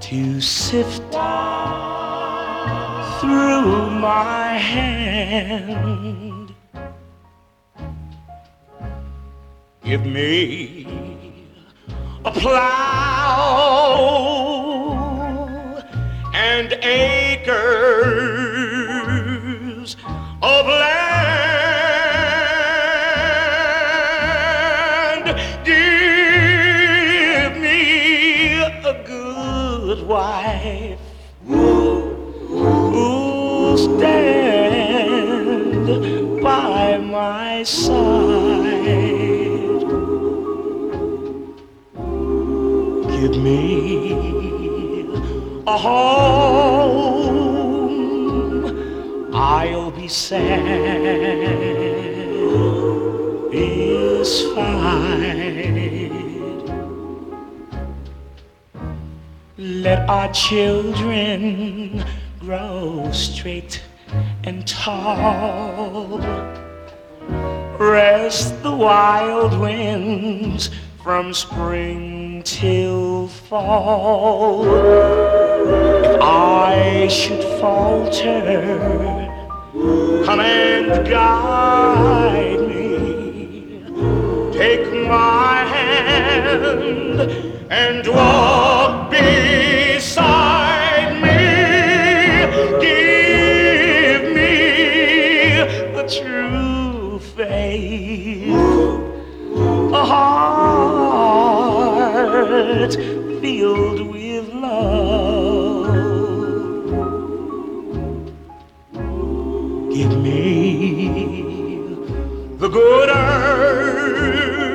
to sift through my hand. Give me a plow and acres of land. Give me a good wife who'll stand by my side. Give me a home, I'll be satisfied. Let our children grow straight and tall. Rest the wild winds from spring till fall. If I should falter, come and guide me. Take my hand and walk beside me. Give me the true faith, a heart filled with love. Give me the good earth